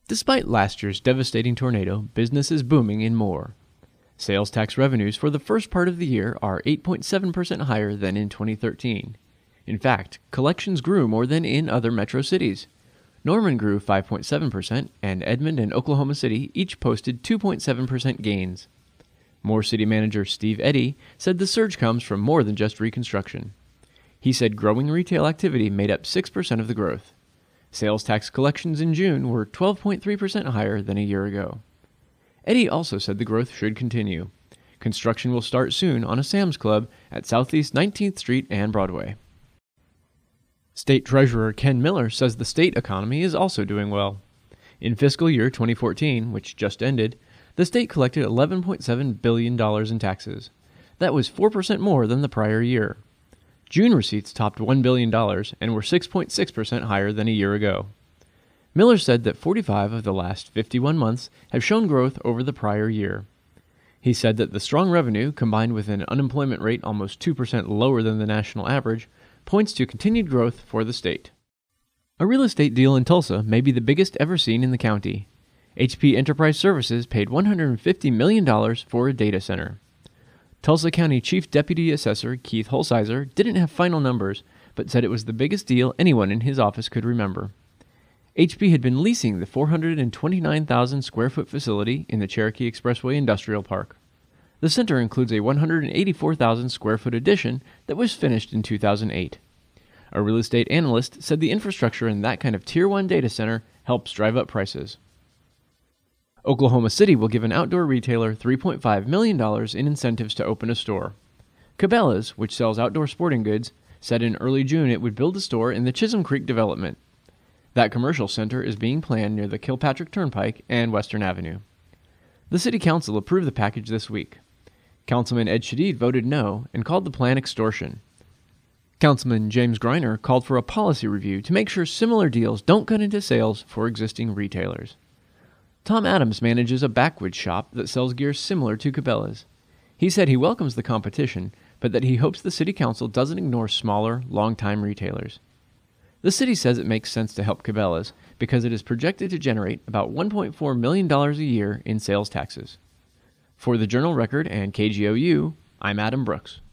Despite last year's devastating tornado, business is booming in Moore. Sales tax revenues for the first part of the year are 8.7% higher than in 2013. In fact, collections grew more than in other metro cities. Norman grew 5.7%, and Edmond and Oklahoma City each posted 2.7% gains. Moore City Manager Steve Eddy said the surge comes from more than just reconstruction. He said growing retail activity made up 6% of the growth. Sales tax collections in June were 12.3% higher than a year ago. Eddy also said the growth should continue. Construction will start soon on a Sam's Club at Southeast 19th Street and Broadway. State Treasurer Ken Miller says the state economy is also doing well. In fiscal year 2014, which just ended, the state collected $11.7 billion in taxes. That was 4% more than the prior year. June receipts topped $1 billion and were 6.6% higher than a year ago. Miller said that 45 of the last 51 months have shown growth over the prior year. He said that the strong revenue, combined with an unemployment rate almost 2% lower than the national average, points to continued growth for the state. A real estate deal in Tulsa may be the biggest ever seen in the county. HP Enterprise Services paid $150 million for a data center. Tulsa County Chief Deputy Assessor Keith Holsizer didn't have final numbers, but said it was the biggest deal anyone in his office could remember. HP had been leasing the 429,000 square foot facility in the Cherokee Expressway Industrial Park. The center includes a 184,000 square foot addition that was finished in 2008. A real estate analyst said the infrastructure in that kind of Tier 1 data center helps drive up prices. Oklahoma City will give an outdoor retailer $3.5 million in incentives to open a store. Cabela's, which sells outdoor sporting goods, said in early June it would build a store in the Chisholm Creek development. That commercial center is being planned near the Kilpatrick Turnpike and Western Avenue. The City Council approved the package this week. Councilman Ed Shadid voted no and called the plan extortion. Councilman James Greiner called for a policy review to make sure similar deals don't cut into sales for existing retailers. Tom Adams manages a backwoods shop that sells gear similar to Cabela's. He said he welcomes the competition, but that he hopes the City Council doesn't ignore smaller, long-time retailers. The city says it makes sense to help Cabela's because it is projected to generate about $1.4 million a year in sales taxes. For the Journal Record and KGOU, I'm Adam Brooks.